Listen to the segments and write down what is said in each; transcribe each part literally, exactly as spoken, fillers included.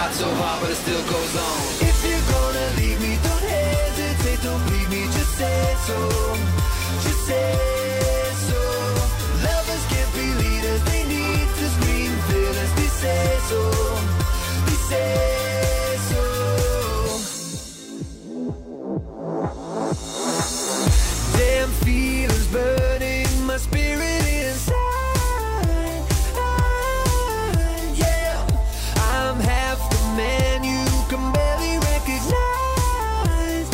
tried so hard, but it still goes on. If you're gonna leave me, don't hesitate, don't leave me, just say so, just say so. Lovers can't be leaders, they need to scream feelings, they say so, they say so. Damn feelings burning my spirit inside, yeah. I'm half the man you can barely recognize,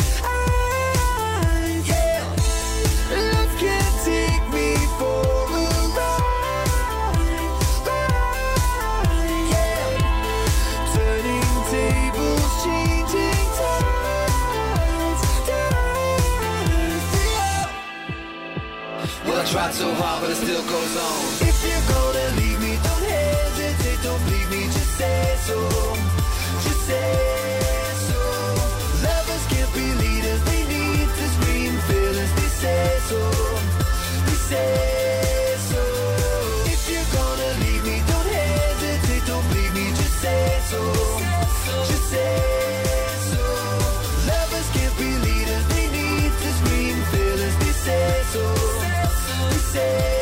yeah. Love can take me for a ride, ride, yeah. Turning tables, changing tides, tides, yeah. Well, I tried so hard, but it still goes on. If you're gonna leave me, don't hesitate, don't leave me, just say so, just say so. Lovers can't be leaders, they need to scream feelings, they say so, they say so. If you're gonna leave me, don't hesitate, don't leave me, just say so, just say so. Lovers can't be leaders, they need to scream feelings, they say so, they say